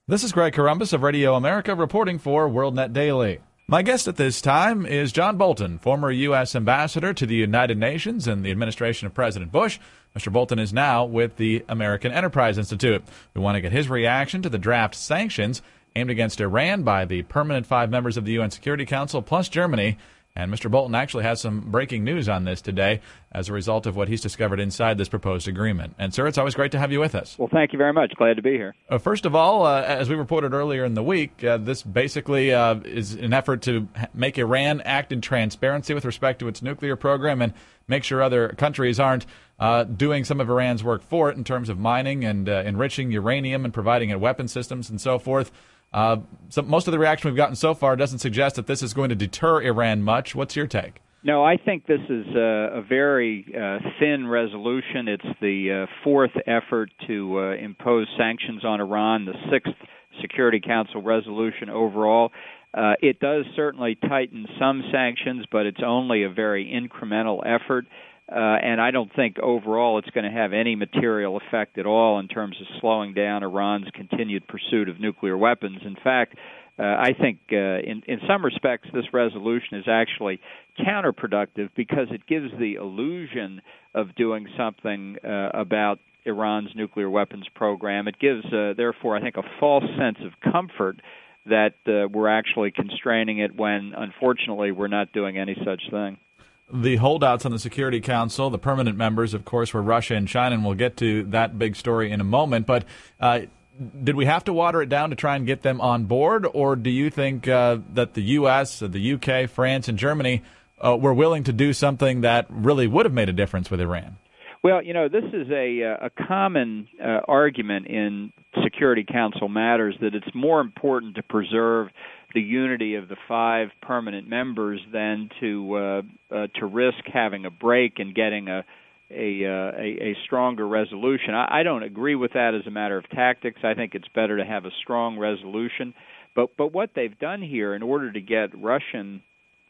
This is Greg Corombos of Radio America reporting for WorldNet Daily. My guest at this time is John Bolton, former U.S. ambassador to the United Nations in the administration of President Bush. Mr. Bolton is now with the American Enterprise Institute. We want to get his reaction to the draft sanctions aimed against Iran by the permanent 5 members of the UN Security Council, plus Germany. And Mr. Bolton actually has some breaking news on this today as a result of what he's discovered inside this proposed agreement. And, sir, it's always great to have you with us. Well, thank you very much. Glad to be here. First of all, as we reported earlier in the week, this basically is an effort to make Iran act in transparency with respect to its nuclear program and make sure other countries aren't doing some of Iran's work for it in terms of mining and enriching uranium and providing it weapon systems and so forth. So most of the reaction we've gotten so far doesn't suggest that this is going to deter Iran much. What's your take? No, I think this is a very thin resolution. It's the fourth effort to impose sanctions on Iran, the sixth Security Council resolution overall. It does certainly tighten some sanctions, but it's only a very incremental effort. And I don't think overall it's going to have any material effect at all in terms of slowing down Iran's continued pursuit of nuclear weapons. In fact, I think in some respects this resolution is actually counterproductive because it gives the illusion of doing something about Iran's nuclear weapons program. It gives, therefore, I think, a false sense of comfort that we're actually constraining it when, unfortunately, we're not doing any such thing. The holdouts on the Security Council, the permanent members, of course, were Russia and China, and we'll get to that big story in a moment. But did we have to water it down to try and get them on board, or do you think that the U.S., the U.K., France, and Germany were willing to do something that really would have made a difference with Iran? Well, you know, this is a common argument in Security Council matters that it's more important to preserve the unity of the 5 permanent members than to risk having a break and getting a stronger resolution. I don't agree with that as a matter of tactics. I think it's better to have a strong resolution. But what they've done here in order to get Russian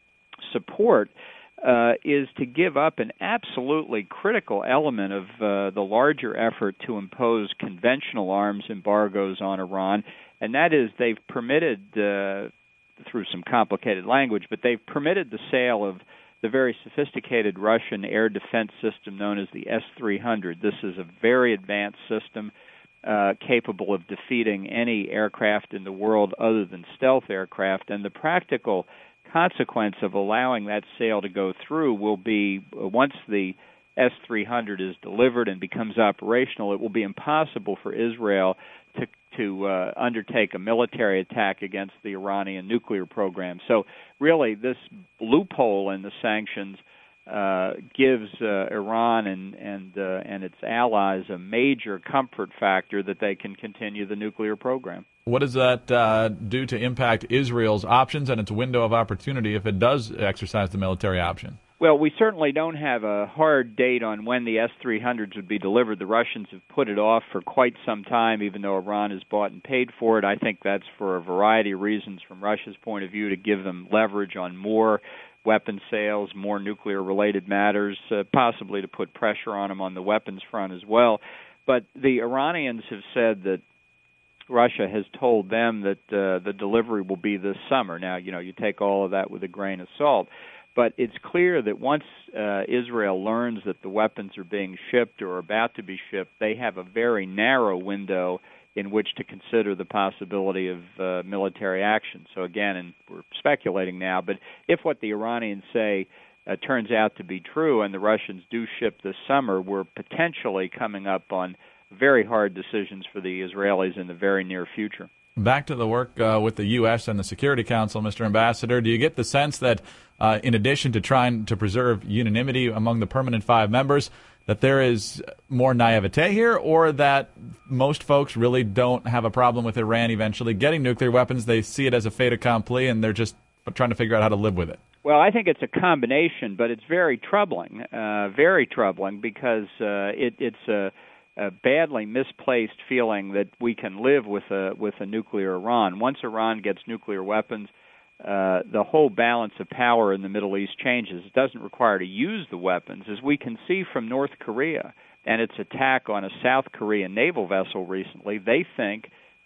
support is to give up an absolutely critical element of the larger effort to impose conventional arms embargoes on Iran, and that is they've permitted, through some complicated language, but they've permitted the sale of the very sophisticated Russian air defense system known as the S-300. This is a very advanced system capable of defeating any aircraft in the world other than stealth aircraft, and the practical consequence of allowing that sale to go through will be, once the S-300 is delivered and becomes operational, it will be impossible for Israel to undertake a military attack against the Iranian nuclear program. So really this loophole in the sanctions gives Iran and its allies a major comfort factor that they can continue the nuclear program. What does that do to impact Israel's options and its window of opportunity if it does exercise the military option? Well, we certainly don't have a hard date on when the S-300s would be delivered. The Russians have put it off for quite some time, even though Iran has bought and paid for it. I think that's for a variety of reasons from Russia's point of view, to give them leverage on more weapons sales, more nuclear-related matters, possibly to put pressure on them on the weapons front as well. But the Iranians have said that Russia has told them that the delivery will be this summer. Now, you know, you take all of that with a grain of salt. But it's clear that once Israel learns that the weapons are being shipped or about to be shipped, they have a very narrow window in which to consider the possibility of military action. So again, and we're speculating now, but if what the Iranians say turns out to be true and the Russians do ship this summer, we're potentially coming up on very hard decisions for the Israelis in the very near future. Back to the work with the U.S. and the Security Council, Mr. Ambassador, do you get the sense that in addition to trying to preserve unanimity among the permanent 5 members, that there is more naivete here, or that most folks really don't have a problem with Iran eventually getting nuclear weapons? They see it as a fait accompli, and they're just trying to figure out how to live with it. Well, I think it's a combination, but it's very troubling because it's a badly misplaced feeling that we can live with a nuclear Iran. Once Iran gets nuclear weapons, the whole balance of power in the Middle East changes. It doesn't require to use the weapons. As we can see from North Korea and its attack on a South Korean naval vessel recently, they think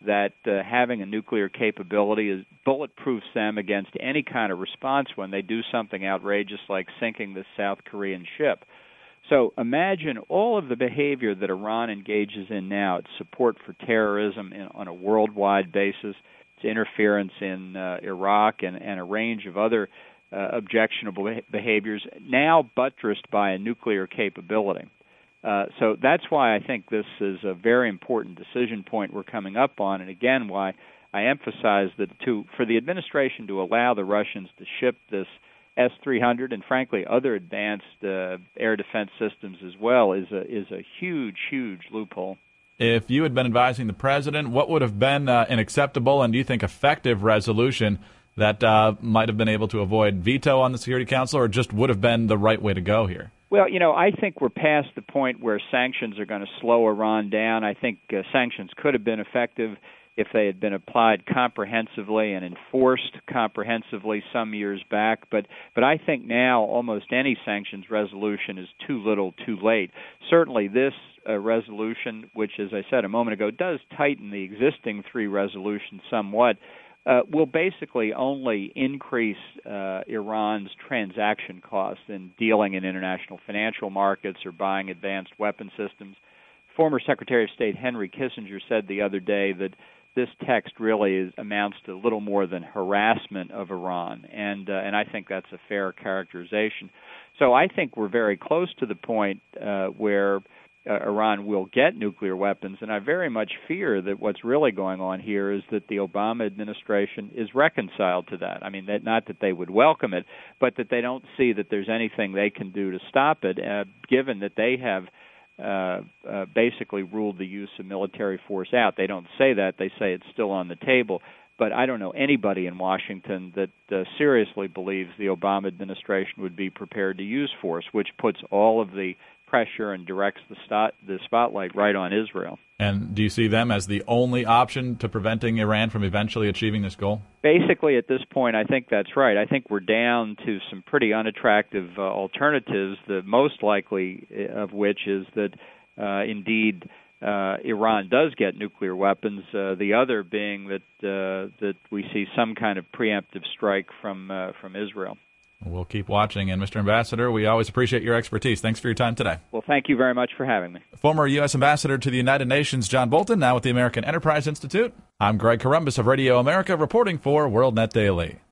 that having a nuclear capability bulletproofs them against any kind of response when they do something outrageous like sinking the South Korean ship. So imagine all of the behavior that Iran engages in now. Its support for terrorism on a worldwide basis, its interference in Iraq, and a range of other objectionable behaviors, now buttressed by a nuclear capability. So that's why I think this is a very important decision point we're coming up on, and again, why I emphasize that for the administration to allow the Russians to ship this S-300 and, frankly, other advanced air defense systems as well is a huge, huge loophole. If you had been advising the president, what would have been an acceptable and, do you think, effective resolution that might have been able to avoid veto on the Security Council, or just would have been the right way to go here? Well, I think we're past the point where sanctions are going to slow Iran down. I think sanctions could have been effective if they had been applied comprehensively and enforced comprehensively some years back. But I think now almost any sanctions resolution is too little, too late. Certainly this resolution, which, as I said a moment ago, does tighten the existing three resolutions somewhat, will basically only increase Iran's transaction costs in dealing in international financial markets or buying advanced weapon systems. Former Secretary of State Henry Kissinger said the other day that this text really amounts to little more than harassment of Iran, and I think that's a fair characterization. So I think we're very close to the point where Iran will get nuclear weapons, and I very much fear that what's really going on here is that the Obama administration is reconciled to that. I mean, not that they would welcome it, but that they don't see that there's anything they can do to stop it, given that they have basically ruled the use of military force out. They don't say that. They say it's still on the table. But I don't know anybody in Washington that seriously believes the Obama administration would be prepared to use force, which puts all of the pressure and directs the spotlight right on Israel. And do you see them as the only option to preventing Iran from eventually achieving this goal? Basically, at this point, I think that's right. I think we're down to some pretty unattractive alternatives, the most likely of which is that, indeed, Iran does get nuclear weapons, the other being that we see some kind of preemptive strike from Israel. We'll keep watching. And, Mr. Ambassador, we always appreciate your expertise. Thanks for your time today. Well, thank you very much for having me. Former U.S. Ambassador to the United Nations, John Bolton, now with the American Enterprise Institute. I'm Greg Corombos of Radio America, reporting for WorldNet Daily.